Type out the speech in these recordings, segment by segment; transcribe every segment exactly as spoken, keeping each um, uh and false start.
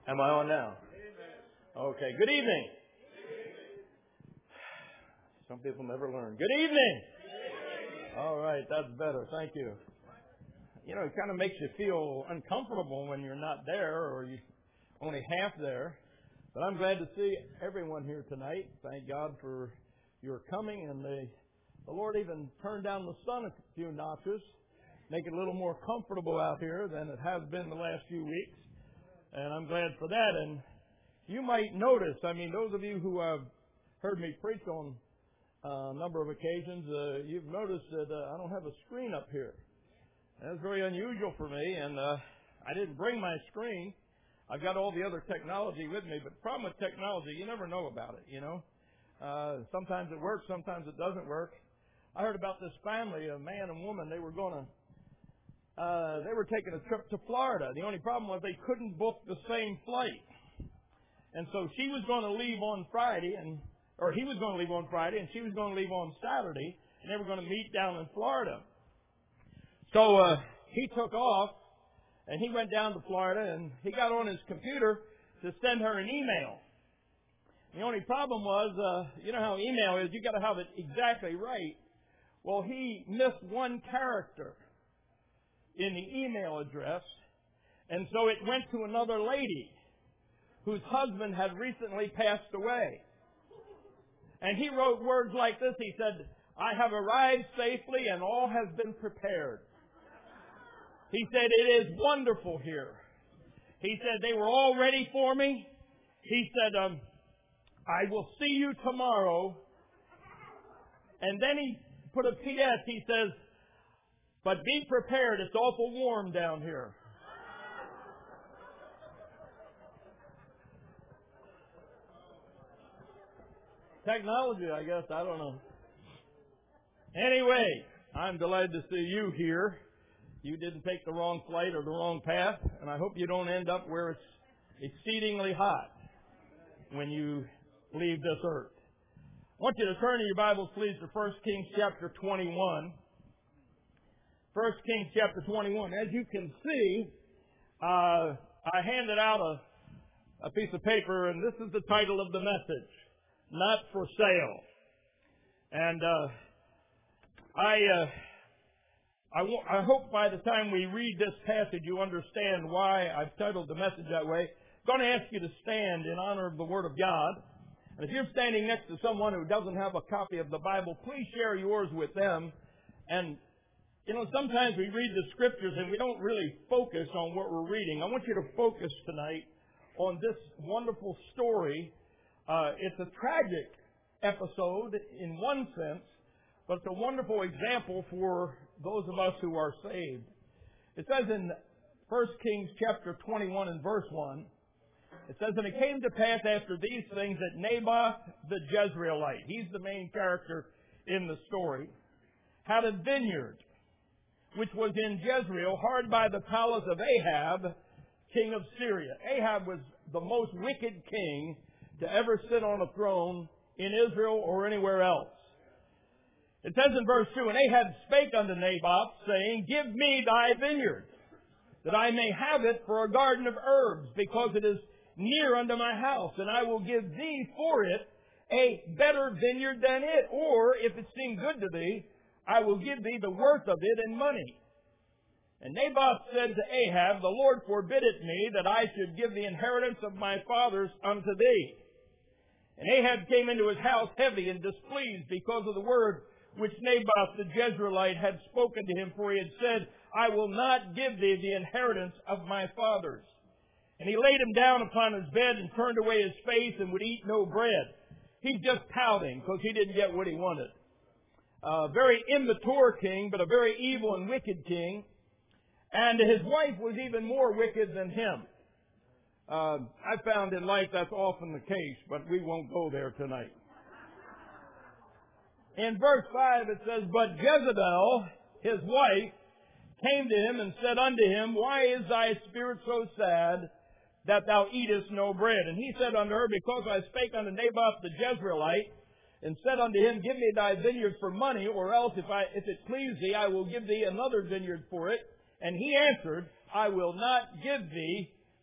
Am I on now? Okay. Good evening. Some people never learn. Good evening. All right. That's better. Thank you. You know, it kind of makes you feel uncomfortable when you're not there or you only half there. But I'm glad to see everyone here tonight. Thank God for your coming. And the, the Lord even turned down the sun a few notches, make it a little more comfortable out here than it has been the last few weeks. And I'm glad for that. And you might notice, I mean, those of you who have heard me preach on uh, a number of occasions, uh, you've noticed that uh, I don't have a screen up here. That's very unusual for me, and uh, I didn't bring my screen. I've got all the other technology with me, but the problem with technology, you never know about it, you know. Uh, sometimes it works, sometimes it doesn't work. I heard about this family, a man and woman, they were going to Uh, they were taking a trip to Florida. The only problem was they couldn't book the same flight. And so she was going to leave on Friday, and or he was going to leave on Friday, and she was going to leave on Saturday, and they were going to meet down in Florida. So uh, he took off, and he went down to Florida, and he got on his computer to send her an email. The only problem was, uh, you know how email is, you got to have it exactly right. Well, he missed one character in the email address, and so it went to another lady whose husband had recently passed away. And he wrote words like this. He said, "I have arrived safely and all has been prepared." He said, "It is wonderful here." He said, "They were all ready for me." He said, um, "I will see you tomorrow." And then he put a P S. He says, "But be prepared, it's awful warm down here." Technology, I guess, I don't know. Anyway, I'm delighted to see you here. You didn't take the wrong flight or the wrong path, and I hope you don't end up where it's exceedingly hot when you leave this earth. I want you to turn to your Bibles, please, to First Kings chapter twenty-one. First Kings chapter twenty-one. As you can see, uh, I handed out a, a piece of paper, and this is the title of the message, "Not for Sale." And uh, I, uh, I, w- I hope by the time we read this passage, you understand why I've titled the message that way. I'm going to ask you to stand in honor of the Word of God. And if you're standing next to someone who doesn't have a copy of the Bible, please share yours with them. And you know, sometimes we read the Scriptures and we don't really focus on what we're reading. I want you to focus tonight on this wonderful story. Uh, it's a tragic episode in one sense, but it's a wonderful example for those of us who are saved. It says in First Kings chapter twenty-one and verse one, it says, "And it came to pass after these things that Naboth the Jezreelite," he's the main character in the story, "had a vineyard which was in Jezreel, hard by the palace of Ahab, king of Syria." Ahab was the most wicked king to ever sit on a throne in Israel or anywhere else. It says in verse two, "And Ahab spake unto Naboth, saying, Give me thy vineyard, that I may have it for a garden of herbs, because it is near unto my house, and I will give thee for it a better vineyard than it, or, if it seem good to thee, I will give thee the worth of it in money. And Naboth said to Ahab, The Lord forbid it me, that I should give the inheritance of my fathers unto thee. And Ahab came into his house heavy and displeased, because of the word which Naboth the Jezreelite had spoken to him, for he had said, I will not give thee the inheritance of my fathers. And he laid him down upon his bed and turned away his face and would eat no bread." He's just pouting because he didn't get what he wanted. A very immature king, but a very evil and wicked king. And his wife was even more wicked than him. Uh, I found in life that's often the case, but we won't go there tonight. In verse five it says, "But Jezebel, his wife, came to him and said unto him, Why is thy spirit so sad, that thou eatest no bread? And he said unto her, Because I spake unto Naboth the Jezreelite, and said unto him, Give me thy vineyard for money, or else if I if it please thee, I will give thee another vineyard for it. And he answered, I will not give thee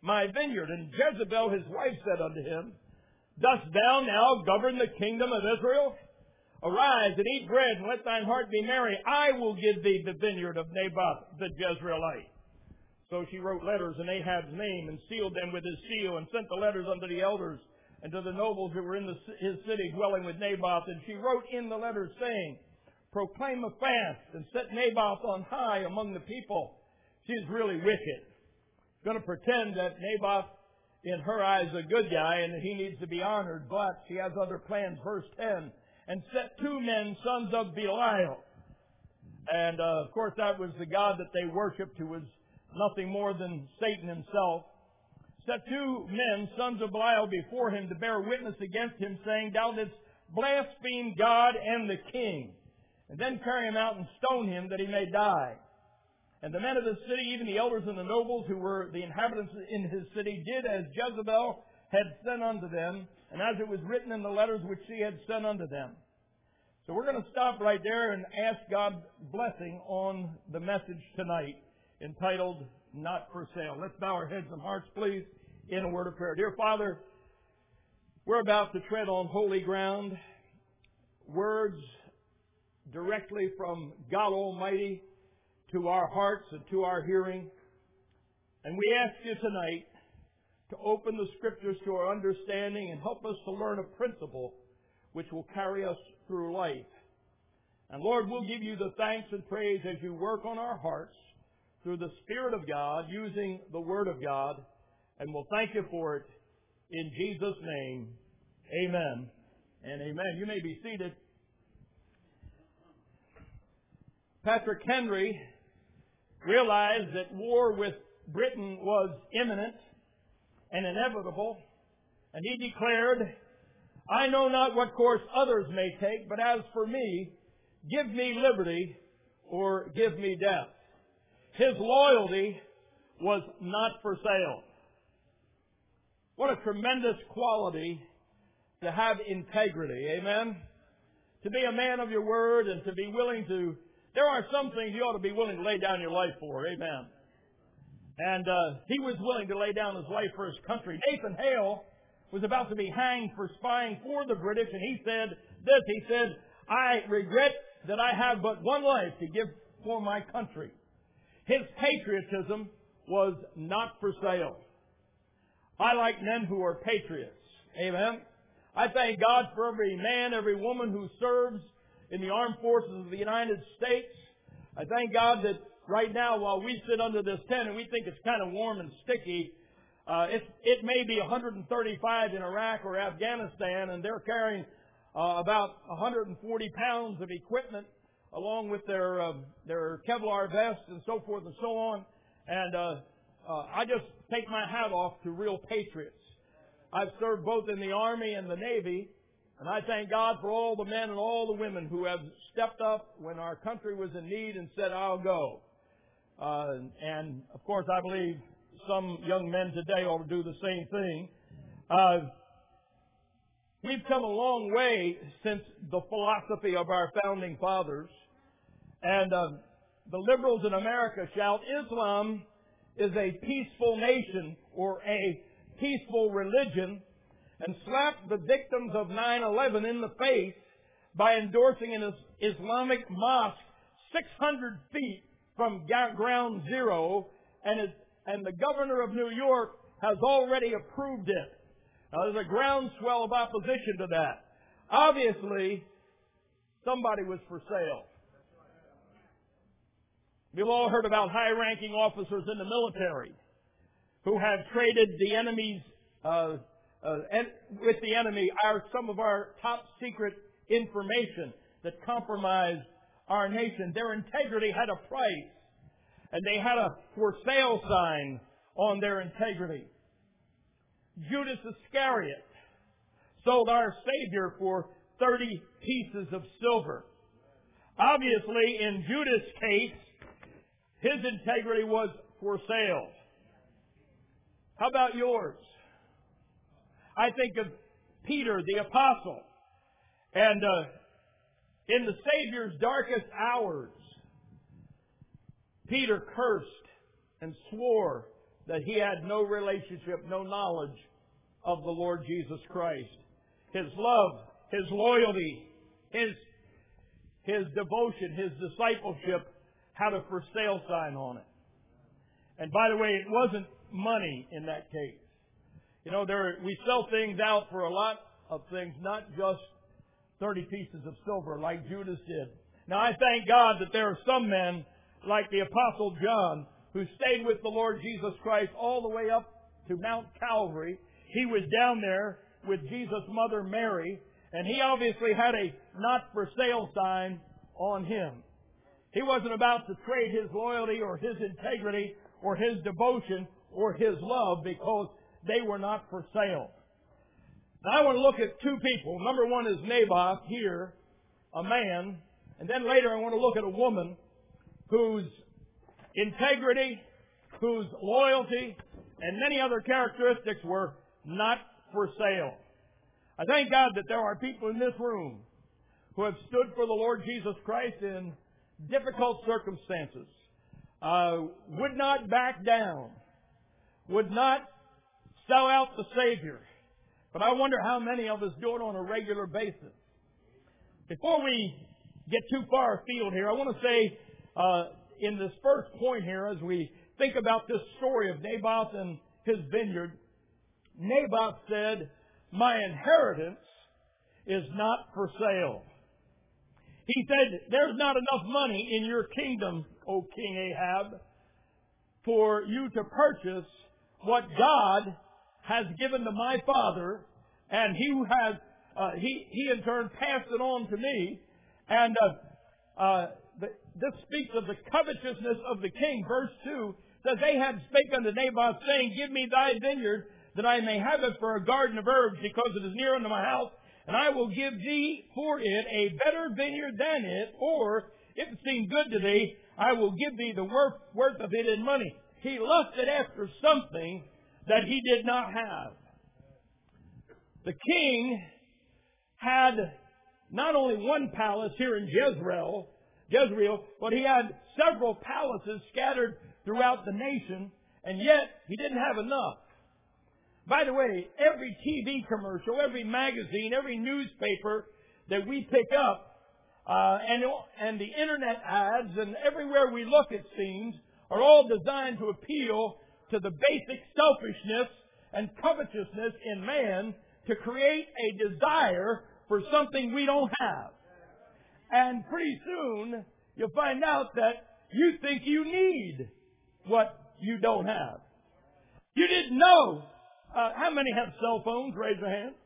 my vineyard. And Jezebel his wife said unto him, Dost thou now govern the kingdom of Israel? Arise and eat bread, and let thine heart be merry. I will give thee the vineyard of Naboth the Jezreelite. So she wrote letters in Ahab's name, and sealed them with his seal, and sent the letters unto the elders, and to the nobles who were in the, his city dwelling with Naboth. And she wrote in the letters, saying, Proclaim a fast, and set Naboth on high among the people. She is really wicked. Going to pretend that Naboth, in her eyes, is a good guy, and that he needs to be honored, but she has other plans. Verse ten, and set two men, sons of Belial. And, uh, of course, that was the god that they worshipped, who was nothing more than Satan himself. Set two men, sons of Belial, before him to bear witness against him, saying, Thou didst blaspheme God and the king. And then carry him out and stone him, that he may die. And the men of the city, even the elders and the nobles who were the inhabitants in his city, did as Jezebel had sent unto them, and as it was written in the letters which she had sent unto them. So we're going to stop right there and ask God's blessing on the message tonight, entitled, Not for Sale. Let's bow our heads and hearts, please, in a word of prayer. Dear Father, we're about to tread on holy ground. Words directly from God Almighty to our hearts and to our hearing. And we ask you tonight to open the Scriptures to our understanding and help us to learn a principle which will carry us through life. And Lord, we'll give you the thanks and praise as you work on our hearts through the Spirit of God, using the Word of God, and we'll thank you for it in Jesus' name. Amen and amen. You may be seated. Patrick Henry realized that war with Britain was imminent and inevitable, and he declared, I know not what course others may take, but as for me, give me liberty or give me death. His loyalty was not for sale. What a tremendous quality to have integrity, amen? To be a man of your word and to be willing to, there are some things you ought to be willing to lay down your life for, amen? And uh, he was willing to lay down his life for his country. Nathan Hale was about to be hanged for spying for the British, and he said this, he said, I regret that I have but one life to give for my country. His patriotism was not for sale. I like men who are patriots. Amen. I thank God for every man, every woman who serves in the armed forces of the United States. I thank God that right now, while we sit under this tent and we think it's kind of warm and sticky, uh, it, it may be one hundred thirty-five in Iraq or Afghanistan, and they're carrying uh, about one hundred forty pounds of equipment along with their uh, their Kevlar vests and so forth and so on. And uh, uh, I just take my hat off to real patriots. I've served both in the Army and the Navy, and I thank God for all the men and all the women who have stepped up when our country was in need and said, I'll go. Uh, and, of course, I believe some young men today ought to do the same thing. Uh, we've come a long way since the philosophy of our founding fathers. And uh, the liberals in America shout, Islam is a peaceful nation or a peaceful religion, and slap the victims of nine eleven in the face by endorsing an Islamic mosque six hundred feet from ground zero, and, it, and the governor of New York has already approved it. Now, there's a groundswell of opposition to that. Obviously, somebody was for sale. We've all heard about high-ranking officers in the military who have traded the enemy's, uh, uh, en- with the enemy, our, some of our top secret information that compromised our nation. Their integrity had a price, and they had a for sale sign on their integrity. Judas Iscariot sold our Savior for thirty pieces of silver. Obviously, in Judas' case, his integrity was for sale. How about yours? I think of Peter, the apostle, and uh, in the Savior's darkest hours, Peter cursed and swore that he had no relationship, no knowledge of the Lord Jesus Christ. His love, his loyalty, his, his devotion, his discipleship had a for sale sign on it. And by the way, it wasn't money in that case. You know, there we sell things out for a lot of things, not just thirty pieces of silver like Judas did. Now, I thank God that there are some men like the Apostle John who stayed with the Lord Jesus Christ all the way up to Mount Calvary. He was down there with Jesus' mother Mary, and he obviously had a not for sale sign on him. He wasn't about to trade his loyalty or his integrity or his devotion or his love because they were not for sale. Now I want to look at two people. Number one is Naboth here, a man, and then later I want to look at a woman whose integrity, whose loyalty, and many other characteristics were not for sale. I thank God that there are people in this room who have stood for the Lord Jesus Christ in difficult circumstances, uh, would not back down, would not sell out the Savior. But I wonder how many of us do it on a regular basis. Before we get too far afield here, I want to say uh, in this first point here, as we think about this story of Naboth and his vineyard, Naboth said, "My inheritance is not for sale." He said, "There's not enough money in your kingdom, O King Ahab, for you to purchase what God has given to my father, and he has uh, he he in turn passed it on to me." And uh, uh, the, this speaks of the covetousness of the king. Verse two says, "Ahab spake unto Naboth, saying, Give me thy vineyard, that I may have it for a garden of herbs, because it is near unto my house. And I will give thee for it a better vineyard than it, or if it seem good to thee, I will give thee the worth, worth of it in money." He lusted after something that he did not have. The king had not only one palace here in Jezreel, Jezreel, but he had several palaces scattered throughout the nation, and yet he didn't have enough. By the way, every T V commercial, every magazine, every newspaper that we pick up, uh, and, and the internet ads, and everywhere we look, it seems, are all designed to appeal to the basic selfishness and covetousness in man to create a desire for something we don't have. And pretty soon, you'll find out that you think you need what you don't have. You didn't know. Uh, how many have cell phones? Raise your hand.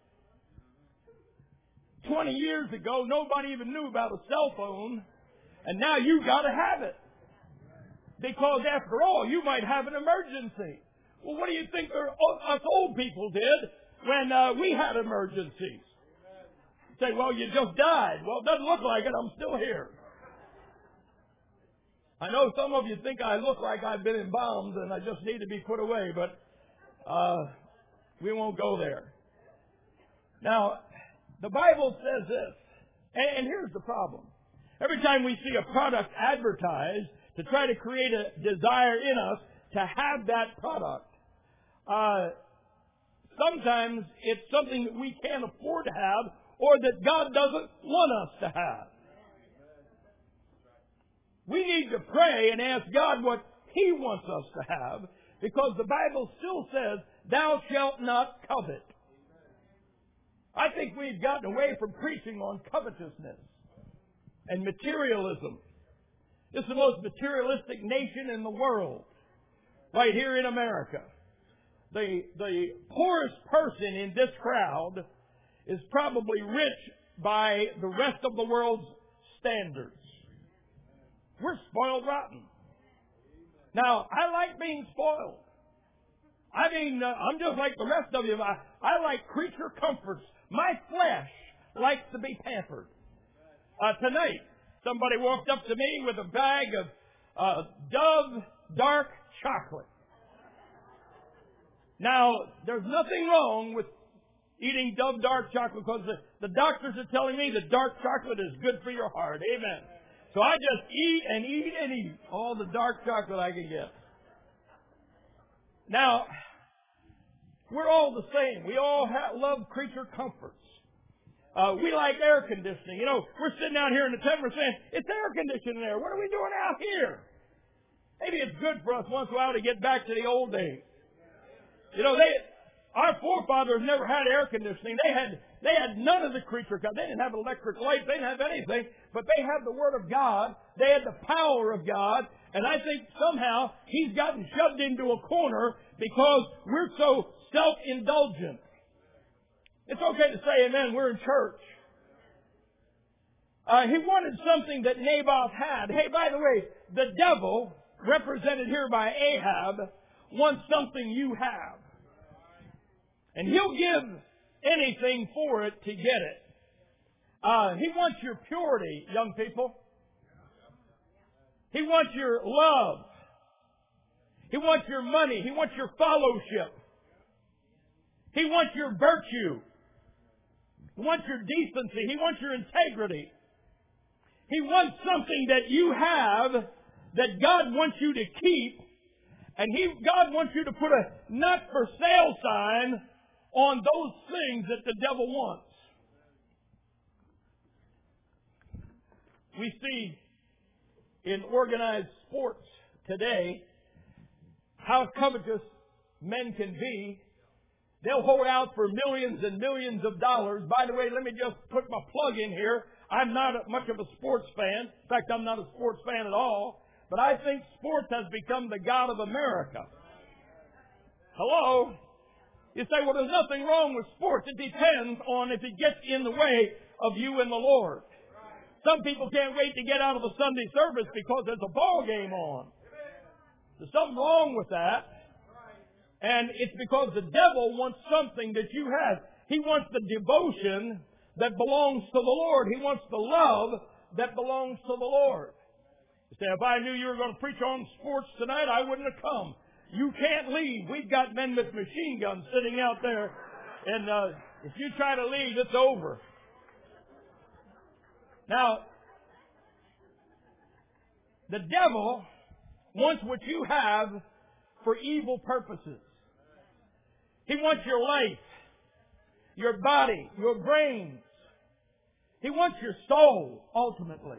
Twenty years ago, nobody even knew about a cell phone, and now you got to have it. Because after all, you might have an emergency. Well, what do you think us old people did when uh, we had emergencies? Say, well, you just died. Well, it doesn't look like it. I'm still here. I know some of you think I look like I've been in bombs and I just need to be put away, but uh, we won't go there. Now, the Bible says this, and, and here's the problem. Every time we see a product advertised to try to create a desire in us to have that product, uh, sometimes it's something that we can't afford to have or that God doesn't want us to have. We need to pray and ask God what He wants us to have, because the Bible still says, "Thou shalt not covet." I think we've gotten away from preaching on covetousness and materialism. This is the most materialistic nation in the world, right here in America. The, the poorest person in this crowd is probably rich by the rest of the world's standards. We're spoiled rotten. Now, I like being spoiled. I mean, uh, I'm just like the rest of you. I, I like creature comforts. My flesh likes to be pampered. Uh, tonight, somebody walked up to me with a bag of uh, Dove dark chocolate. Now, there's nothing wrong with eating Dove dark chocolate, because the, the doctors are telling me that dark chocolate is good for your heart. Amen. So I just eat and eat and eat all the dark chocolate I can get. Now, we're all the same. We all ha- love creature comforts. Uh, we like air conditioning. You know, we're sitting out here in the tent, we're saying, it's air conditioning there. What are we doing out here? Maybe it's good for us once in a while to get back to the old days. You know, they, our forefathers never had air conditioning. They had, they had none of the creature comforts. They didn't have electric lights. They didn't have anything. But they had the Word of God. They had the power of God. And I think somehow He's gotten shoved into a corner because we're so self-indulgent. It's okay to say amen. We're in church. Uh, he wanted something that Naboth had. Hey, by the way, the devil, represented here by Ahab, wants something you have. And he'll give anything for it to get it. Uh, he wants your purity, young people. He wants your love. He wants your money. He wants your fellowship. He wants your virtue. He wants your decency. He wants your integrity. He wants something that you have that God wants you to keep. And he, God wants you to put a not for sale sign on those things that the devil wants. We see in organized sports today how covetous men can be. They'll hold out for millions and millions of dollars. By the way, let me just put my plug in here. I'm not a, much of a sports fan. In fact, I'm not a sports fan at all. But I think sports has become the god of America. Hello? You say, well, there's nothing wrong with sports. It depends on if it gets in the way of you and the Lord. Some people can't wait to get out of a Sunday service because there's a ball game on. There's something wrong with that. And it's because the devil wants something that you have. He wants the devotion that belongs to the Lord. He wants the love that belongs to the Lord. You say, if I knew you were going to preach on sports tonight, I wouldn't have come. You can't leave. We've got men with machine guns sitting out there. And uh, if you try to leave, it's over. Now, the devil wants what you have for evil purposes. He wants your life, your body, your brains. He wants your soul, ultimately.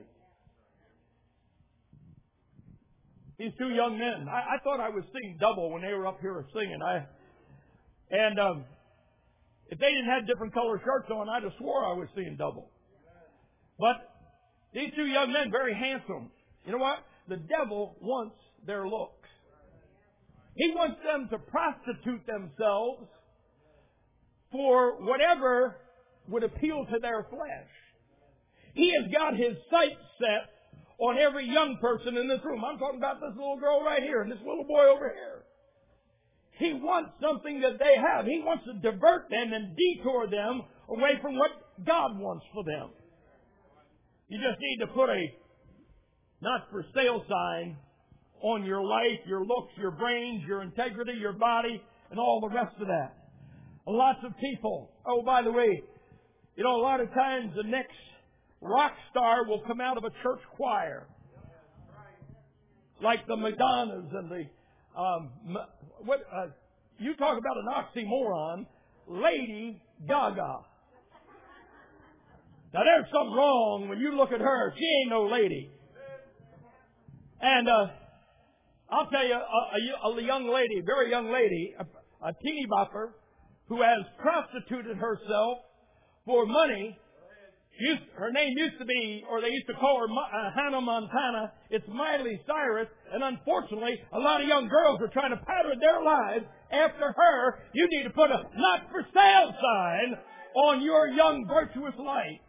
These two young men, I, I thought I was seeing double when they were up here singing. I, and um, if they didn't have different color shirts on, I'd have swore I was seeing double. But these two young men, very handsome. You know what? The devil wants their looks. He wants them to prostitute themselves for whatever would appeal to their flesh. He has got his sights set on every young person in this room. I'm talking about this little girl right here and this little boy over here. He wants something that they have. He wants to divert them and detour them away from what God wants for them. You just need to put a not for sale sign on your life, your looks, your brains, your integrity, your body, and all the rest of that. Lots of people. Oh, by the way, you know, a lot of times the next rock star will come out of a church choir. Like the Madonnas and the, um, what, uh, you talk about an oxymoron, Lady Gaga. Now there's something wrong when you look at her. She ain't no lady. And, uh, I'll tell you, a, a, a young lady, a very young lady, a, a teeny bopper, who has prostituted herself for money. Used, her name used to be, or they used to call her uh, Hannah Montana. It's Miley Cyrus. And unfortunately, a lot of young girls are trying to pattern their lives after her. You need to put a not for sale sign on your young virtuous life.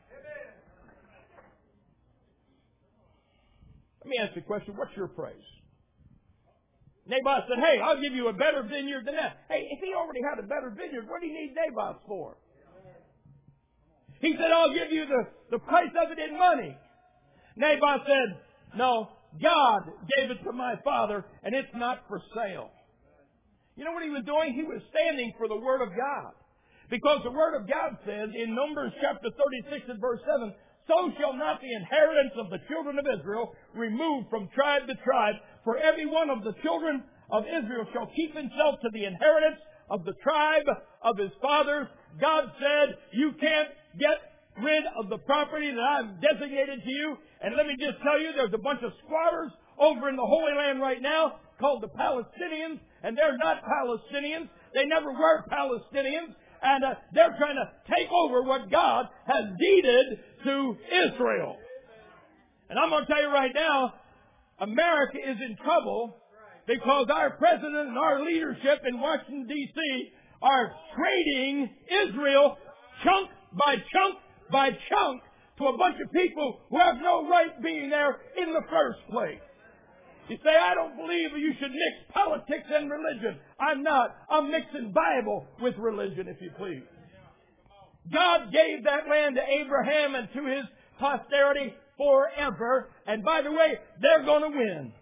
Let me ask you a question. What's your praise? Naboth said, hey, I'll give you a better vineyard than that. Hey, if he already had a better vineyard, what do you need Naboth for? He said, I'll give you the, the price of it in money. Naboth said, no, God gave it to my father, and it's not for sale. You know what he was doing? He was standing for the Word of God. Because the Word of God says in Numbers chapter thirty-six and verse seven, so shall not the inheritance of the children of Israel remove from tribe to tribe, for every one of the children of Israel shall keep himself to the inheritance of the tribe of his fathers. God said, you can't get rid of the property that I've designated to you. And let me just tell you, there's a bunch of squatters over in the Holy Land right now called the Palestinians, and they're not Palestinians. They never were Palestinians. And uh, they're trying to take over what God has deeded to Israel. And I'm going to tell you right now, America is in trouble because our president and our leadership in Washington, D C are trading Israel chunk by chunk by chunk to a bunch of people who have no right being there in the first place. You say, I don't believe you should mix politics and religion. I'm not. I'm mixing Bible with religion, if you please. God gave that land to Abraham and to his posterity forever. And by the way, they're going to win.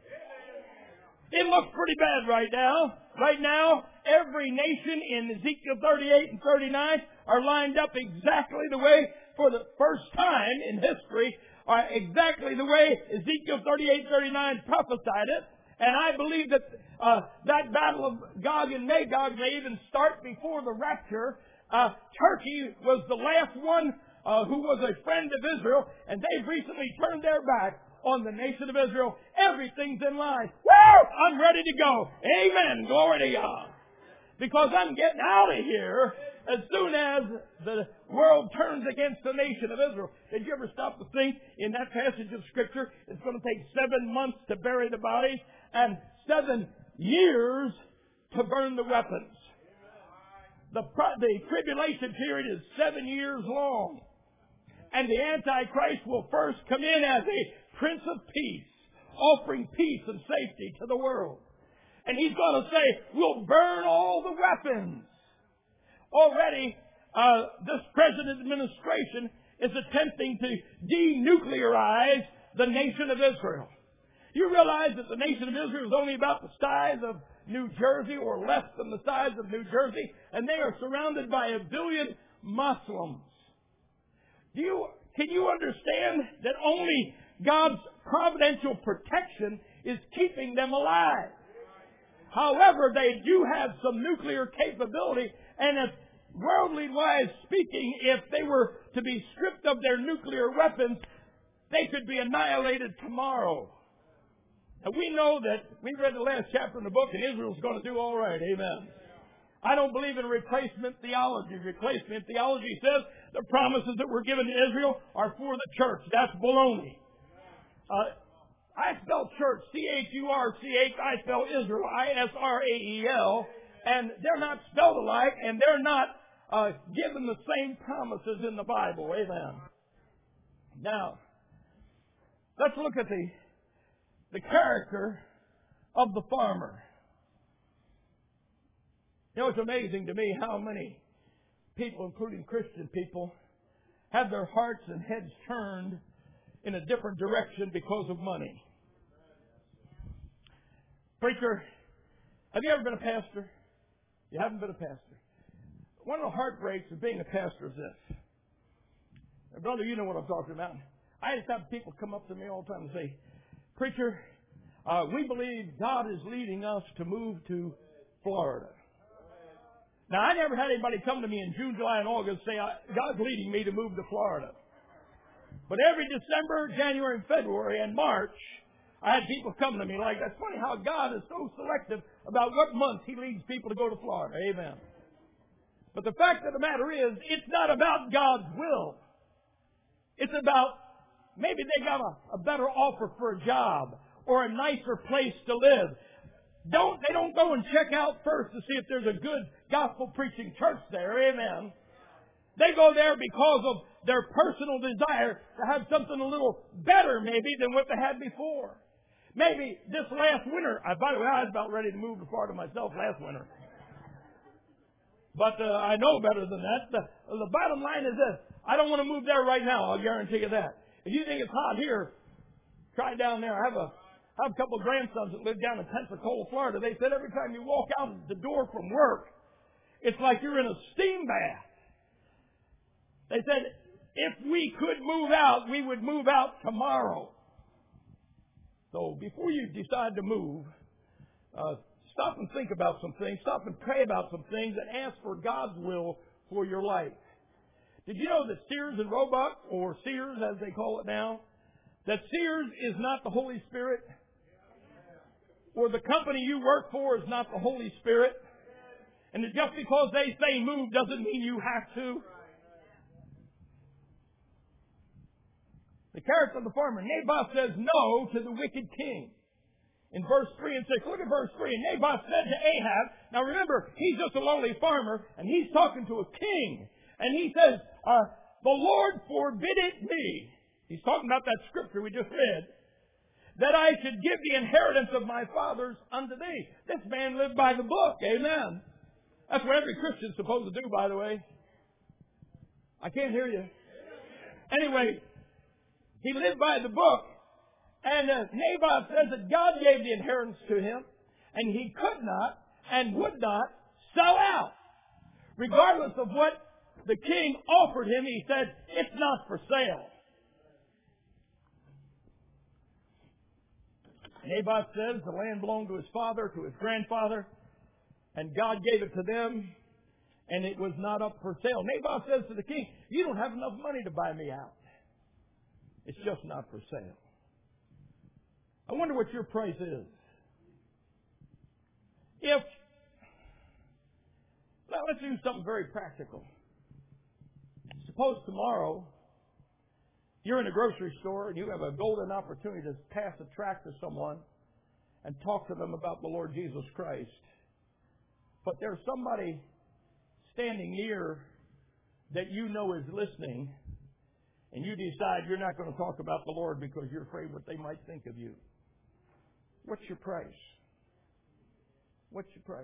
It looks pretty bad right now. Right now, every nation in Ezekiel thirty-eight and thirty-nine are lined up exactly the way, for the first time in history, are exactly the way Ezekiel thirty-eight thirty-nine prophesied it. And I believe that uh, that battle of Gog and Magog may even start before the rapture. Uh, Turkey was the last one uh, who was a friend of Israel, and they've recently turned their back on the nation of Israel. Everything's in line. Woo! I'm ready to go. Amen. Glory to God. Because I'm getting out of here as soon as the world turns against the nation of Israel. Did you ever stop to think in that passage of Scripture, it's going to take seven months to bury the bodies and seven years to burn the weapons. The, the tribulation period is seven years long. And the Antichrist will first come in as a Prince of Peace, offering peace and safety to the world. And he's going to say, we'll burn all the weapons. Already, uh, this present administration is attempting to denuclearize the nation of Israel. You realize that the nation of Israel is only about the size of New Jersey, or less than the size of New Jersey, and they are surrounded by a billion Muslims. Do you, can you understand that only God's providential protection is keeping them alive? However, they do have some nuclear capability, and if, worldly-wise speaking, if they were to be stripped of their nuclear weapons, they could be annihilated tomorrow. And we know that, we read the last chapter in the book, and Israel's going to do all right. Amen. I don't believe in replacement theology. Replacement theology says the promises that were given to Israel are for the church. That's baloney. Uh, I spell church, C H U R C H. I spell Israel, I S R A E L. And they're not spelled alike, and they're not uh, given the same promises in the Bible. Amen. Now, let's look at the, the character of the farmer. You know, it's amazing to me how many people, including Christian people, have their hearts and heads turned in a different direction because of money. Preacher, have you ever been a pastor? You haven't been a pastor. One of the heartbreaks of being a pastor is this. Now, brother, you know what I'm talking about. I just have people come up to me all the time and say, Preacher, uh, we believe God is leading us to move to Florida. Now, I never had anybody come to me in June, July, and August say, God's leading me to move to Florida. But every December, January, and February, and March, I had people come to me like, that's funny how God is so selective about what month He leads people to go to Florida. Amen. But the fact of the matter is, it's not about God's will. It's about maybe they got a, a better offer for a job or a nicer place to live. Don't They don't go and check out first to see if there's a good gospel preaching church there. Amen. They go there because of their personal desire to have something a little better maybe than what they had before. Maybe this last winter, uh, by the way, I was about ready to move to Florida myself last winter. But uh, I know better than that. The, the bottom line is this. I don't want to move there right now. I'll guarantee you that. If you think it's hot here, try down there. I have a, I have a couple of grandsons that live down in Pensacola, Florida. They said every time you walk out the door from work, it's like you're in a steam bath. They said, if we could move out, we would move out tomorrow. So before you decide to move, uh, stop and think about some things. Stop and pray about some things and ask for God's will for your life. Did you know that Sears and Roebuck, or Sears as they call it now, that Sears is not the Holy Spirit? Or the company you work for is not the Holy Spirit? And just because they say move doesn't mean you have to. The character of the farmer. Naboth says no to the wicked king. In verse three and six, look at verse three. And Naboth said to Ahab, now remember, he's just a lowly farmer, and he's talking to a king. And he says, uh, the Lord forbid it me. He's talking about that scripture we just read. That I should give the inheritance of my fathers unto thee. This man lived by the book. Amen. That's what every Christian's supposed to do, by the way. I can't hear you. Anyway, he lived by the book. And uh, Naboth says that God gave the inheritance to him. And he could not and would not sell out. Regardless of what the king offered him, he said, it's not for sale. Naboth says the land belonged to his father, to his grandfather, and God gave it to them, and it was not up for sale. Naboth says to the king, you don't have enough money to buy me out. It's just not for sale. I wonder what your price is. If, well, let's do something very practical. Suppose tomorrow you're in a grocery store and you have a golden opportunity to pass a tract to someone and talk to them about the Lord Jesus Christ. But there's somebody standing near that you know is listening, and you decide you're not going to talk about the Lord because you're afraid what they might think of you. What's your price? What's your price?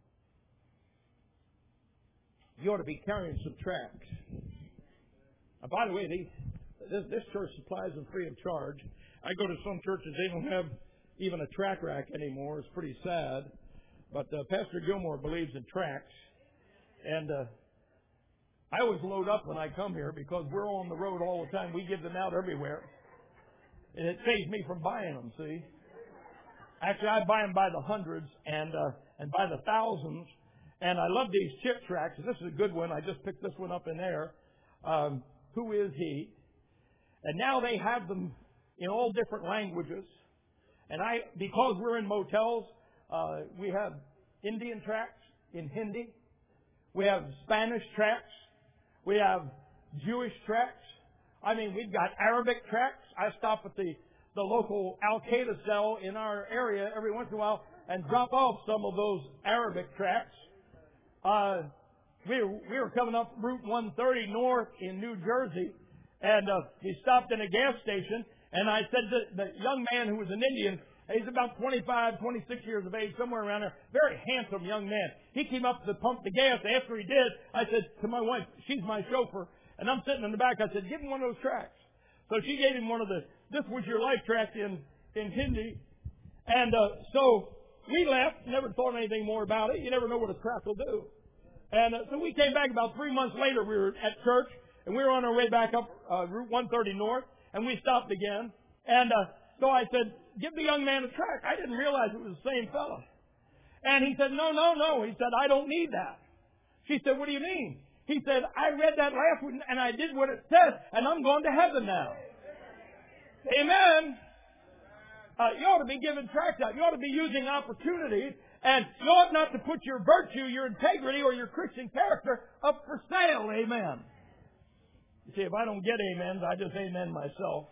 You ought to be carrying some tracts. Now, by the way, these, this, this church supplies them free of charge. I go to some churches, they don't have even a tract rack anymore. It's pretty sad. But uh, Pastor Gilmore believes in tracts. And uh, I always load up when I come here because we're on the road all the time. We give them out everywhere. And it saves me from buying them, see. Actually, I buy them by the hundreds and uh, and by the thousands. And I love these chip tracts. This is a good one. I just picked this one up in there. Um, who is he? And now they have them in all different languages. And I, because we're in motels, uh, we have Indian tracts in Hindi. We have Spanish tracts. We have Jewish tracts. I mean, we've got Arabic tracts. I stop at the, the local Al-Qaeda cell in our area every once in a while and drop off some of those Arabic tracts. Uh, we, were, we were coming up Route one thirty north in New Jersey, and uh, we stopped in a gas station, and I said to the young man who was an Indian, he's about twenty-five, twenty-six years of age, somewhere around there, very handsome young man. He came up to pump the gas. After he did, I said to my wife, she's my chauffeur, and I'm sitting in the back, I said, give him one of those tracts. So she gave him one of the, this was your life tract in, in Hindi. And uh, so we left, never thought anything more about it. You never know what a tract will do. And uh, so we came back about three months later. We were at church, and we were on our way back up uh, Route one thirty north, and we stopped again. And uh, so I said, give the young man a tract. I didn't realize it was the same fellow. And he said, no, no, no. He said, I don't need that. She said, what do you mean? He said, I read that last one, and I did what it said, and I'm going to heaven now. Amen. Uh, you ought to be giving tracts out. You ought to be using opportunities. And you ought not to put your virtue, your integrity, or your Christian character up for sale. Amen. You see, if I don't get amens, I just amen myself.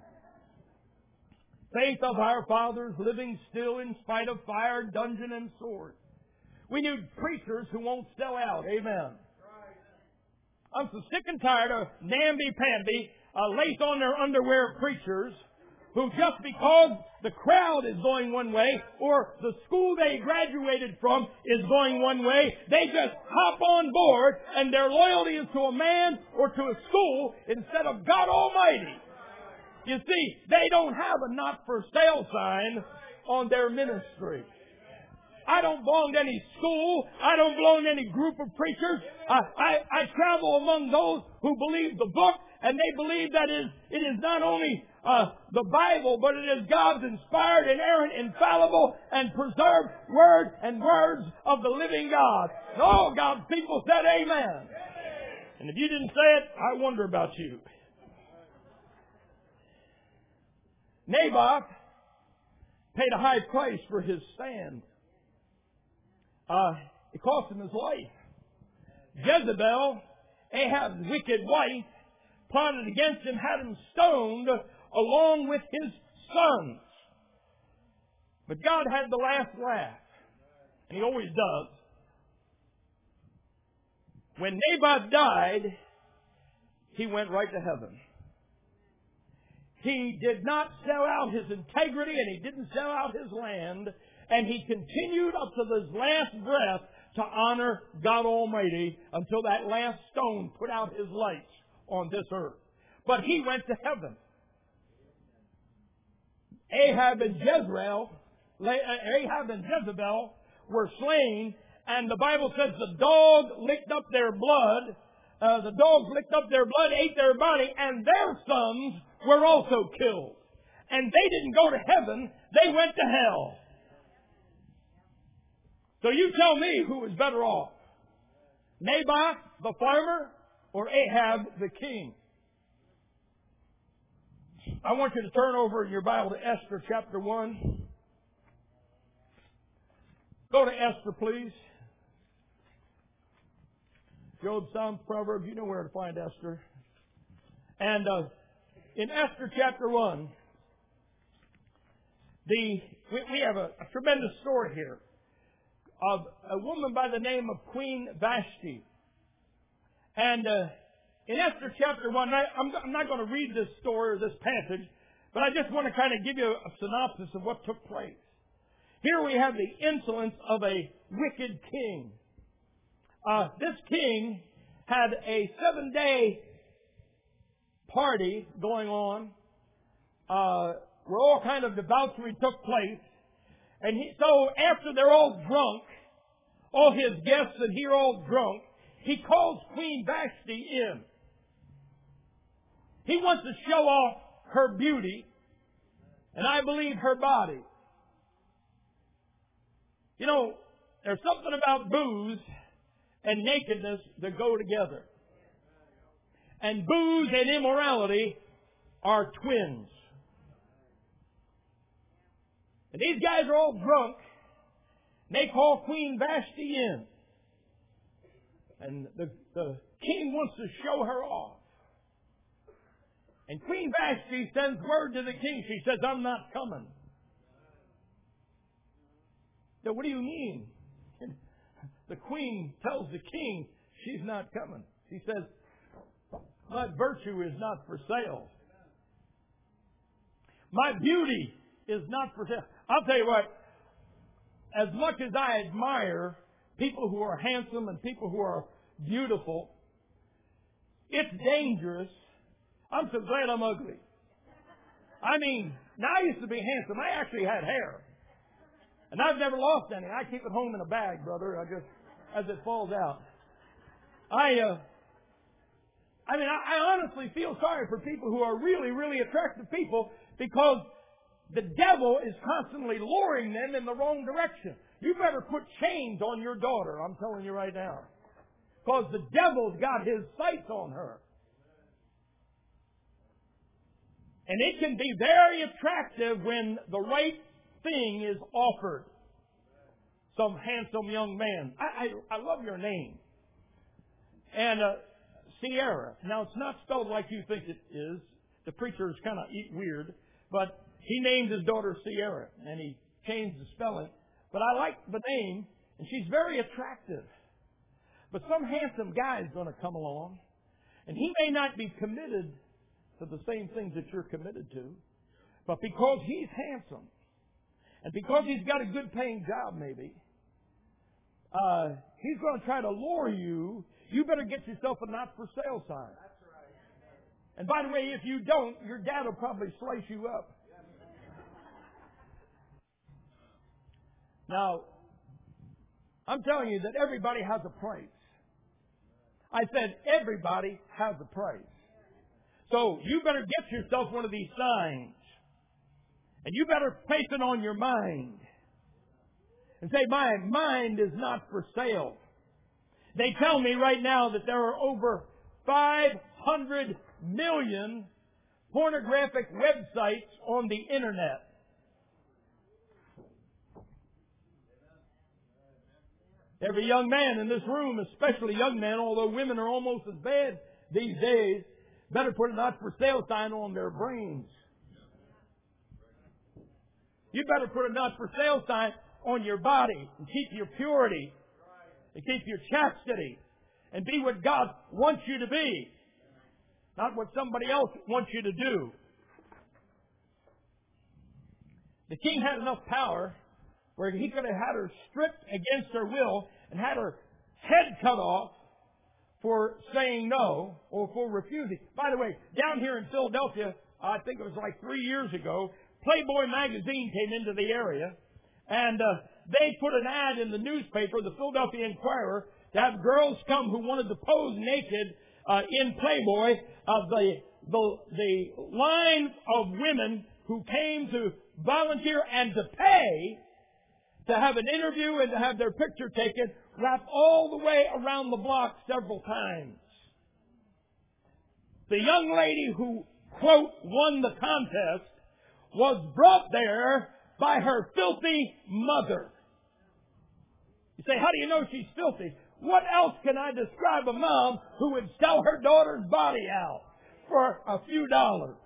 Faith of our fathers, living still in spite of fire, dungeon, and sword. We need preachers who won't sell out. Amen. I'm so sick and tired of namby-pamby, uh, lace on their underwear preachers who just because the crowd is going one way or the school they graduated from is going one way, they just hop on board and their loyalty is to a man or to a school instead of God Almighty. You see, they don't have a not-for-sale sign on their ministry. I don't belong to any school. I don't belong to any group of preachers. I, I, I travel among those who believe the book, and they believe that it is, it is not only uh, the Bible, but it is God's inspired, inerrant, infallible, and preserved Word and words of the living God. And all God's people said amen. And if you didn't say it, I wonder about you. Naboth paid a high price for his stand. Uh, it cost him his life. Jezebel, Ahab's wicked wife, plotted against him, had him stoned along with his sons. But God had the last laugh, and He always does. When Naboth died, he went right to heaven. He did not sell out his integrity, and he didn't sell out his land, and he continued up to his last breath to honor God Almighty until that last stone put out his lights on this earth. But he went to heaven. Ahab and Jezreel, Ahab and Jezebel were slain, and the Bible says the dog licked up their blood. Uh, the dogs licked up their blood, ate their body, and their sons were also killed. And they didn't go to heaven, they went to hell. So you tell me who was better off. Naboth, the farmer, or Ahab, the king? I want you to turn over in your Bible to Esther chapter one. Go to Esther, please. Job, Psalms, Proverbs, you know where to find Esther. And uh, in Esther chapter one, the we, we have a, a tremendous story here of a woman by the name of Queen Vashti. And uh, in Esther chapter one, I, I'm, I'm not going to read this story or this passage, but I just want to kind of give you a synopsis of what took place. Here we have the insolence of a wicked king. Uh, this king had a seven-day party going on uh, where all kind of debauchery took place. And he, so after they're all drunk, all his guests and he are all drunk, he calls Queen Vashti in. He wants to show off her beauty, and I believe her body. You know, there's something about booze and nakedness that go together. And booze and immorality are twins. And these guys are all drunk. And they call Queen Vashti in. And the, the king wants to show her off. And Queen Vashti sends word to the king. She says, I'm not coming. Now, what do you mean? The queen tells the king she's not coming. She says, my virtue is not for sale. My beauty is not for sale. I'll tell you what, as much as I admire people who are handsome and people who are beautiful, it's dangerous. I'm so glad I'm ugly. I mean, now I used to be handsome. I actually had hair. And I've never lost any. I keep it home in a bag, brother. I just, as it falls out. I, uh, I mean, I, I honestly feel sorry for people who are really, really attractive people because the devil is constantly luring them in the wrong direction. You better put chains on your daughter, I'm telling you right now. Because the devil's got his sights on her. And it can be very attractive when the right thing is offered. Some handsome young man. I, I, I love your name. And uh, Sierra. Now, it's not spelled like you think it is. The preacher is kind of weird. But he named his daughter Sierra. And he changed the spelling. But I like the name. And she's very attractive. But some handsome guy is going to come along. And he may not be committed to the same things that you're committed to. But because he's handsome, and because he's got a good paying job maybe, uh, he's going to try to lure you. You better get yourself a not for sale sign. And by the way, if you don't, your dad will probably slice you up. Now, I'm telling you that everybody has a price. I said everybody has a price. So you better get yourself one of these signs. And you better place it on your mind. And say, my mind is not for sale. They tell me right now that there are over five hundred million pornographic websites on the internet. Every young man in this room, especially young men, although women are almost as bad these days, better put a not for sale sign on their brains. You better put a not for sale sign on your body and keep your purity and keep your chastity and be what God wants you to be, not what somebody else wants you to do. The king had enough power where he could have had her stripped against her will and had her head cut off for saying no or for refusing. By the way, down here in Philadelphia, I think it was like three years ago, Playboy magazine came into the area, and uh, they put an ad in the newspaper, the Philadelphia Inquirer, to have girls come who wanted to pose naked uh, in Playboy. Of the, the the line of women who came to volunteer and to pay to have an interview and to have their picture taken, wrapped all the way around the block several times. The young lady who, quote, won the contest was brought there by her filthy mother. You say, how do you know she's filthy? What else can I describe a mom who would sell her daughter's body out for a few dollars?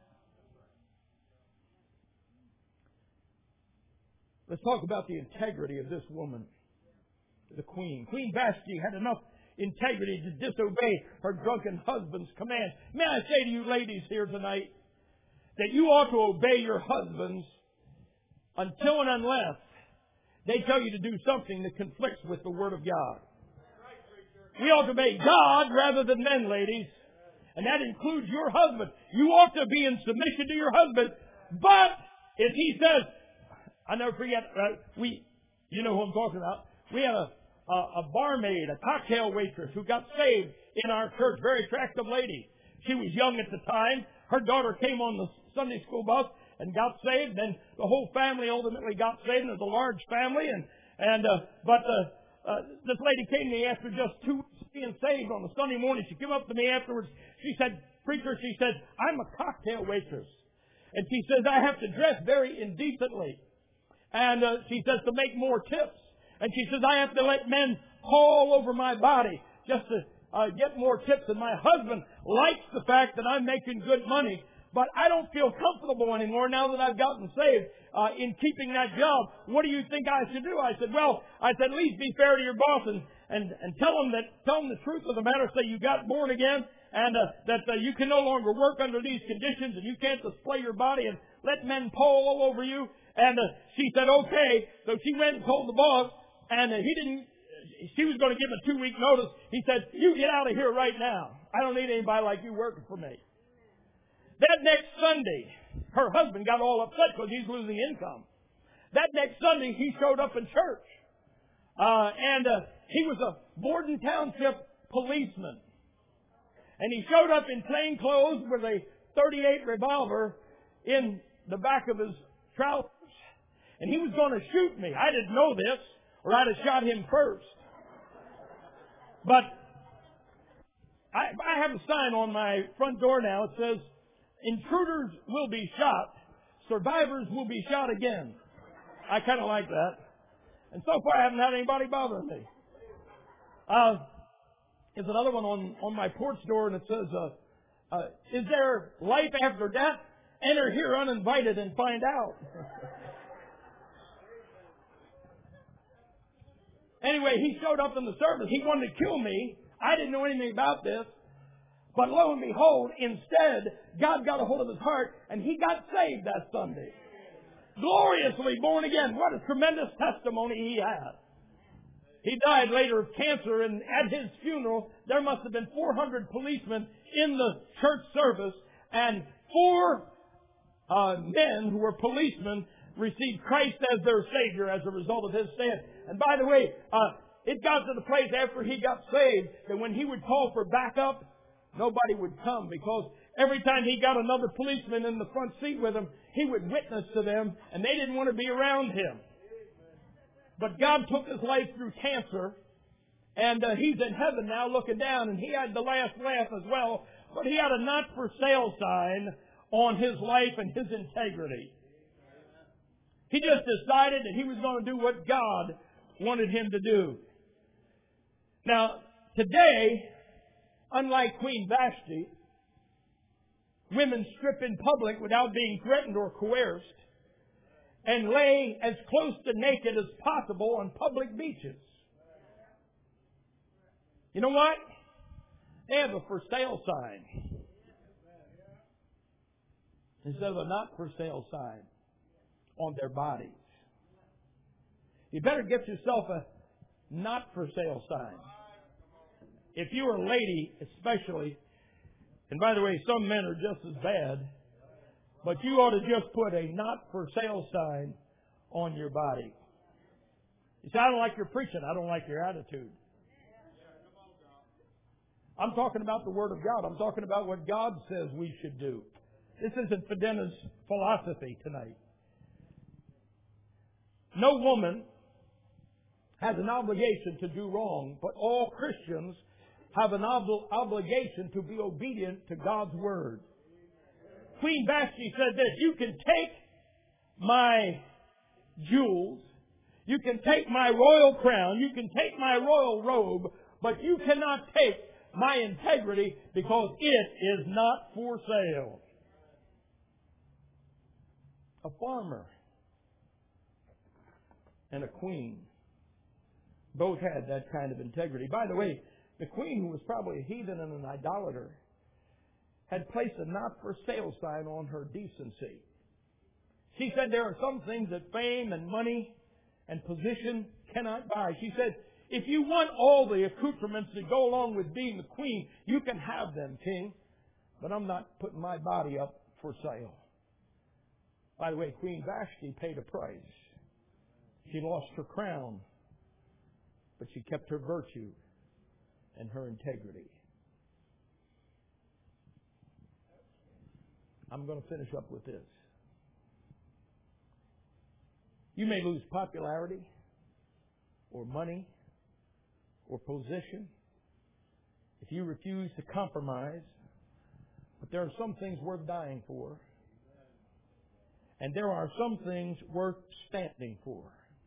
Let's talk about the integrity of this woman, the queen. Queen Vashti had enough integrity to disobey her drunken husband's command. May I say to you ladies here tonight that you ought to obey your husbands until and unless they tell you to do something that conflicts with the Word of God. We ought to obey God rather than men, ladies. And that includes your husband. You ought to be in submission to your husband. But if he says, I never forget, uh, we, you know who I'm talking about. We had a, a, a barmaid, a cocktail waitress who got saved in our church. Very attractive lady. She was young at the time. Her daughter came on the Sunday school bus and got saved. Then the whole family ultimately got saved. It was a large family. And, and uh, but uh, uh, this lady came to me after just two weeks of being saved on a Sunday morning. She came up to me afterwards. She said, preacher, she said, I'm a cocktail waitress. And she says, I have to dress very indecently. And uh, she says to make more tips. And she says, I have to let men haul over my body just to uh, get more tips. And my husband likes the fact that I'm making good money. But I don't feel comfortable anymore now that I've gotten saved uh, in keeping that job. What do you think I should do? I said, well, I said, at least be fair to your boss and, and, and tell him that, tell him the truth of the matter. Say you got born again and uh, that uh, you can no longer work under these conditions and you can't display your body and let men pull all over you. And uh, she said, okay. So she went and told the boss, and uh, he didn't, she was going to give him a two-week notice. He said, you get out of here right now. I don't need anybody like you working for me. That next Sunday, her husband got all upset because he's losing income. That next Sunday, he showed up in church. Uh, and uh, he was a Borden Township policeman. And he showed up in plain clothes with a thirty-eight revolver in the back of his trousers. And he was going to shoot me. I didn't know this, or I'd have shot him first. But I, I have a sign on my front door now. It says, intruders will be shot. Survivors will be shot again. I kind of like that. And so far I haven't had anybody bothering me. Uh, there's another one on, on my porch door, and it says, uh, uh, is there life after death? Enter here uninvited and find out. Anyway, he showed up in the service. He wanted to kill me. I didn't know anything about this. But lo and behold, instead, God got a hold of his heart, and he got saved that Sunday. Gloriously born again. What a tremendous testimony he had. He died later of cancer, and at his funeral, there must have been four hundred policemen in the church service, and four uh, men who were policemen received Christ as their Savior as a result of his stand. And by the way, uh, it got to the place after he got saved that when he would call for backup, nobody would come because every time he got another policeman in the front seat with him, he would witness to them, and they didn't want to be around him. But God took his life through cancer, and uh, he's in heaven now looking down, and he had the last laugh as well, but he had a not for sale sign on his life and his integrity. He just decided that he was going to do what God wanted him to do. Now, today, unlike Queen Vashti, women strip in public without being threatened or coerced and lay as close to naked as possible on public beaches. You know what? They have a for sale sign instead of a not for sale sign on their bodies. You better get yourself a not for sale sign. If you're a lady especially, and by the way, some men are just as bad, but you ought to just put a not for sale sign on your body. You say, I don't like your preaching. I don't like your attitude. I'm talking about the Word of God. I'm talking about what God says we should do. This isn't Fidena's philosophy tonight. No woman has an obligation to do wrong, but all Christians have an ob- obligation to be obedient to God's Word. Queen Vashti said this, you can take my jewels, you can take my royal crown, you can take my royal robe, but you cannot take my integrity because it is not for sale. A farmer and a queen both had that kind of integrity. By the way, the queen, who was probably a heathen and an idolater, had placed a not for sale sign on her decency. She said there are some things that fame and money and position cannot buy. She said, if you want all the accoutrements that go along with being the queen, you can have them, king, but I'm not putting my body up for sale. By the way, Queen Vashti paid a price. She lost her crown, but she kept her virtue and her integrity. I'm going to finish up with this. You may lose popularity or money or position if you refuse to compromise, but there are some things worth dying for, and there are some things worth standing for.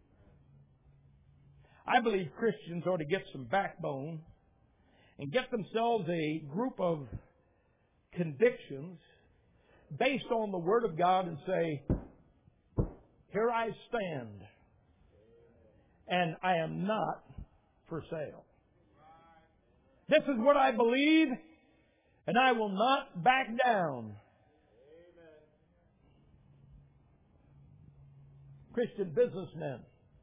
I believe Christians ought to get some backbone and get themselves a group of convictions based on the Word of God and say, here I stand, and I am not for sale. This is what I believe, and I will not back down. Christian businessmen.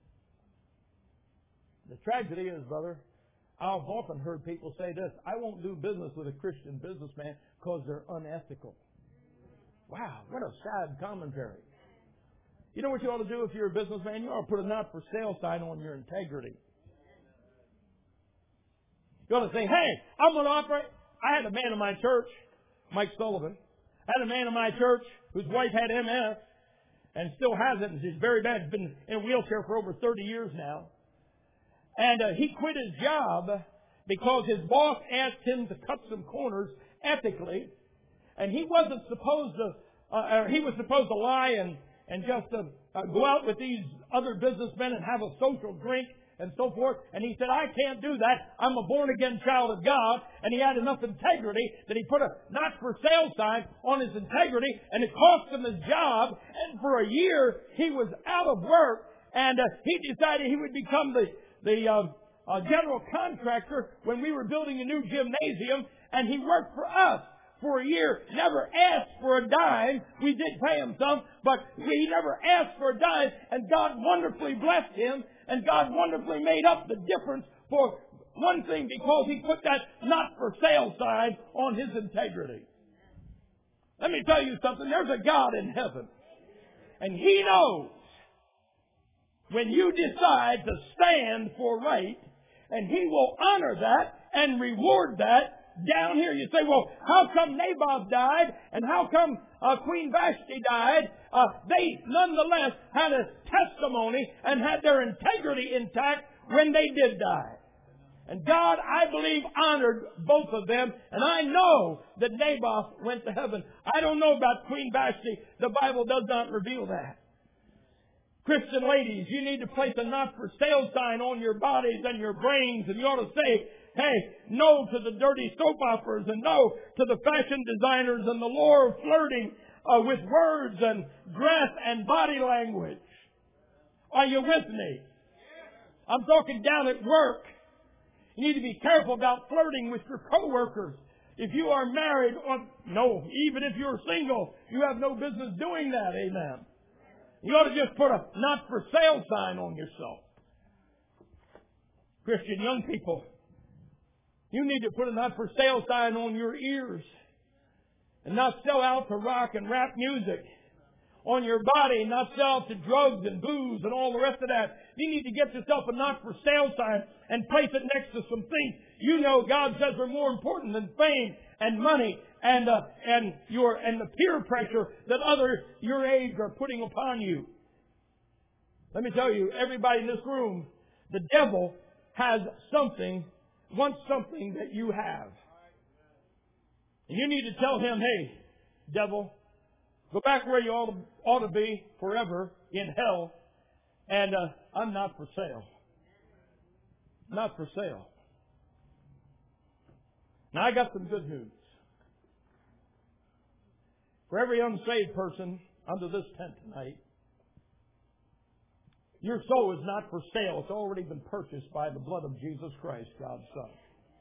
The tragedy is, brother, I've often heard people say this, I won't do business with a Christian businessman because they're unethical. Wow, what a sad commentary. You know what you ought to do if you're a businessman? You ought to put a not for sale sign on your integrity. You ought to say, hey, I'm going to operate. I had a man in my church, Mike Sullivan. I had a man in my church whose wife had M S and still has it, and she's very bad. He's been in a wheelchair for over thirty years now. And uh, he quit his job because his boss asked him to cut some corners ethically, and he wasn't supposed to, uh, or he was supposed to lie and, and just uh, uh, go out with these other businessmen and have a social drink and so forth. And he said, I can't do that. I'm a born-again child of God. And he had enough integrity that he put a not-for-sale sign on his integrity, and it cost him his job. And for a year, he was out of work, and uh, he decided he would become the the uh, uh, general contractor when we were building a new gymnasium, and he worked for us for a year, never asked for a dime. We did pay him some, but he never asked for a dime, and God wonderfully blessed him, and God wonderfully made up the difference for one thing because he put that not for sale sign on his integrity. Let me tell you something. There's a God in heaven, and He knows when you decide to stand for right, and He will honor that and reward that down here. You say, well, how come Naboth died and how come uh, Queen Vashti died? Uh, they nonetheless had a testimony and had their integrity intact when they did die. And God, I believe, honored both of them. And I know that Naboth went to heaven. I don't know about Queen Vashti. The Bible does not reveal that. Christian ladies, you need to place a not for sale sign on your bodies and your brains. And you ought to say, hey, no to the dirty soap operas and no to the fashion designers and the lure of flirting uh, with words and dress and body language. Are you with me? I'm talking down at work. You need to be careful about flirting with your coworkers. If you are married, or no, even if you're single, you have no business doing that. Amen. You ought to just put a not for sale sign on yourself. Christian young people, you need to put a not for sale sign on your ears and not sell out to rock and rap music. On your body, not sell out to drugs and booze and all the rest of that. You need to get yourself a not for sale sign and place it next to some things you know God says are more important than fame and money and uh, and your and the peer pressure that others your age are putting upon you. Let me tell you, everybody in this room, the devil has something, wants something that you have. And you need to tell him, hey, devil, go back where you ought to, ought to be forever in hell. And uh, I'm not for sale. Not for sale. Now, I got some good news. For every unsaved person under this tent tonight, your soul is not for sale. It's already been purchased by the blood of Jesus Christ, God's Son.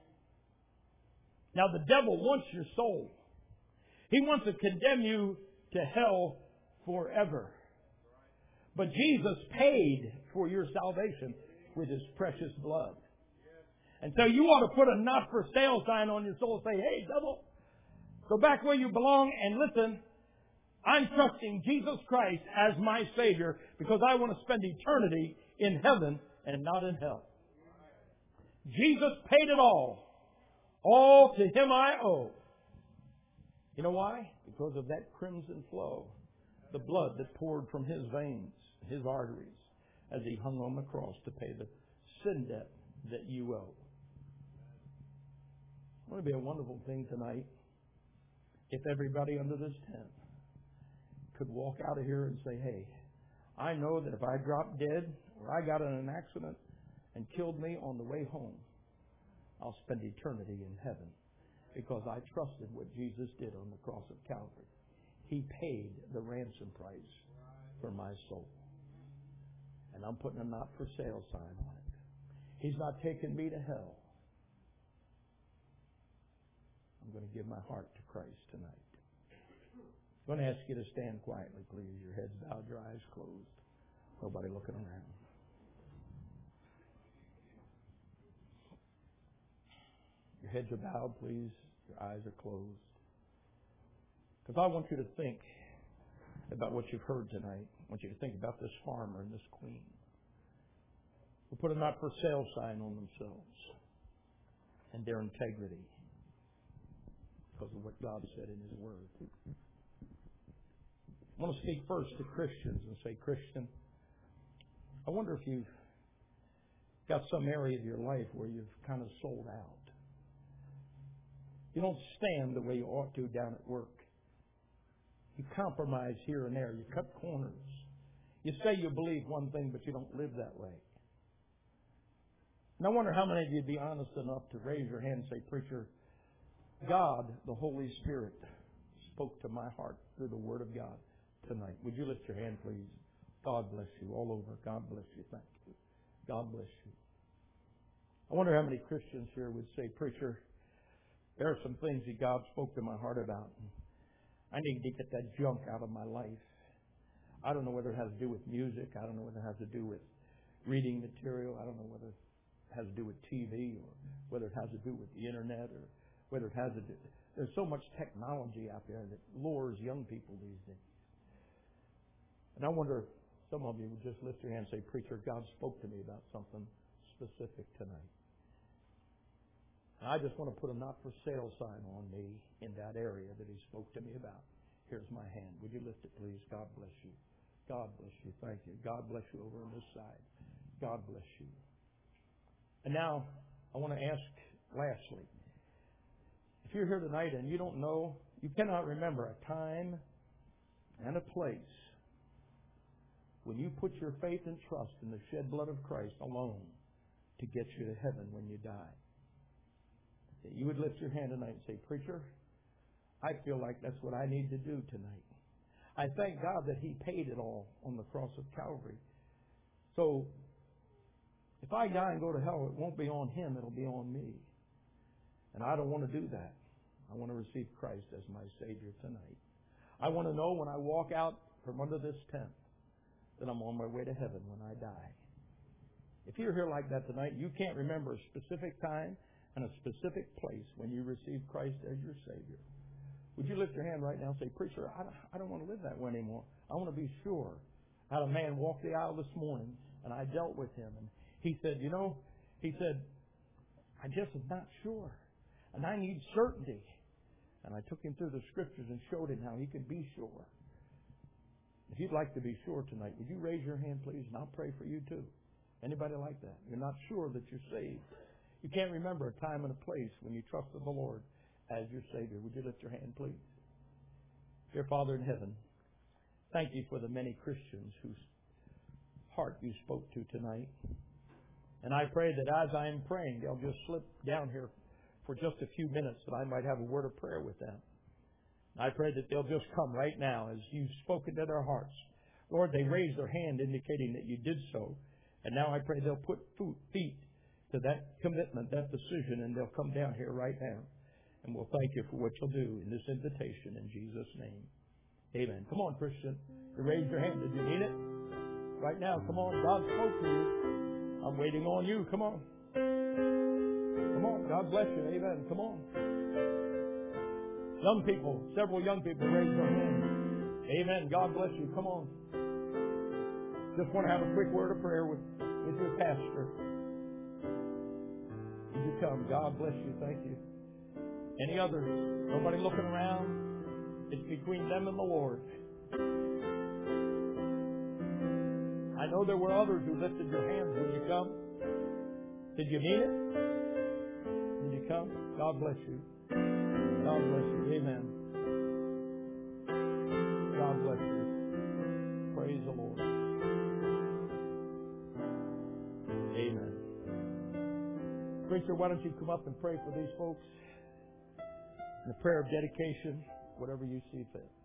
Now, the devil wants your soul. He wants to condemn you to hell forever. But Jesus paid for your salvation with His precious blood. And so you ought to put a not for sale sign on your soul and say, hey, devil, go back where you belong and listen. I'm trusting Jesus Christ as my Savior because I want to spend eternity in heaven and not in hell. Jesus paid it all. All to Him I owe. You know why? Because of that crimson flow, the blood that poured from His veins, His arteries, as He hung on the cross to pay the sin debt that you owe. It would be a wonderful thing tonight if everybody under this tent could walk out of here and say, hey, I know that if I dropped dead or I got in an accident and killed me on the way home, I'll spend eternity in heaven because I trusted what Jesus did on the cross of Calvary. He paid the ransom price for my soul. And I'm putting a not for sale sign on it. He's not taking me to hell. I'm going to give my heart to Christ tonight. I'm going to ask you to stand quietly, please. Your heads bowed, your eyes closed. Nobody looking around. Your heads are bowed, please. Your eyes are closed. Because I want you to think about what you've heard tonight. I want you to think about this farmer and this queen who put a not for sale sign on themselves and their integrity because of what God said in His Word. I want to speak first to Christians and say, Christian, I wonder if you've got some area of your life where you've kind of sold out. You don't stand the way you ought to down at work. You compromise here and there. You cut corners. You say you believe one thing, but you don't live that way. And I wonder how many of you would be honest enough to raise your hand and say, Preacher, God, the Holy Spirit, spoke to my heart through the Word of God tonight. Would you lift your hand, please? God bless you all over. God bless you. Thank you. God bless you. I wonder how many Christians here would say, Preacher, there are some things that God spoke to my heart about. I need to get that junk out of my life. I don't know whether it has to do with music. I don't know whether it has to do with reading material. I don't know whether it has to do with T V or whether it has to do with the Internet or whether it has to do... There's so much technology out there that lures young people these days. And I wonder if some of you would just lift your hand and say, Preacher, God spoke to me about something specific tonight. And I just want to put a not for sale sign on me in that area that he spoke to me about. Here's my hand. Would you lift it, please? God bless you. God bless you. Thank you. God bless you over on this side. God bless you. And now, I want to ask lastly, if you're here tonight and you don't know, you cannot remember a time and a place when you put your faith and trust in the shed blood of Christ alone to get you to heaven when you die, that you would lift your hand tonight and say, Preacher, I feel like that's what I need to do tonight. I thank God that He paid it all on the cross of Calvary. So, if I die and go to hell, it won't be on Him, it'll be on me. And I don't want to do that. I want to receive Christ as my Savior tonight. I want to know when I walk out from under this tent that I'm on my way to heaven when I die. If you're here like that tonight, you can't remember a specific time and a specific place when you received Christ as your Savior. Would you lift your hand right now and say, Preacher, I don't, I don't want to live that way anymore. I want to be sure. I had a man walk the aisle this morning, and I dealt with him, and he said, you know, he said, I just am not sure, and I need certainty. And I took him through the Scriptures and showed him how he could be sure. If you'd like to be sure tonight, would you raise your hand, please, and I'll pray for you too. Anybody like that? You're not sure that you're saved. You can't remember a time and a place when you trusted the Lord as your Savior. Would you lift your hand, please? Dear Father in heaven, thank you for the many Christians whose heart you spoke to tonight. And I pray that as I am praying, they'll just slip down here for just a few minutes that I might have a word of prayer with them. I pray that they'll just come right now as you've spoken to their hearts. Lord, they raised their hand indicating that you did so. And now I pray they'll put feet to that commitment, that decision, and they'll come down here right now. And we'll thank you for what you'll do in this invitation in Jesus' name. Amen. Come on, Christian. You raised your hand. Did you mean it? Right now, come on. God spoke to you. I'm waiting on you. Come on. Come on. God bless you. Amen. Come on. Young people, several young people raised their hands. Amen. God bless you. Come on. Just want to have a quick word of prayer with, with your pastor. Would you come? God bless you. Thank you. Any others? Nobody looking around? It's between them and the Lord. I know there were others who lifted your hands. Would you come? Did you mean it? Did you come? God bless you. God bless you. Amen. God bless you. Praise the Lord. Amen. Preacher, why don't you come up and pray for these folks? In a prayer of dedication, whatever you see fit.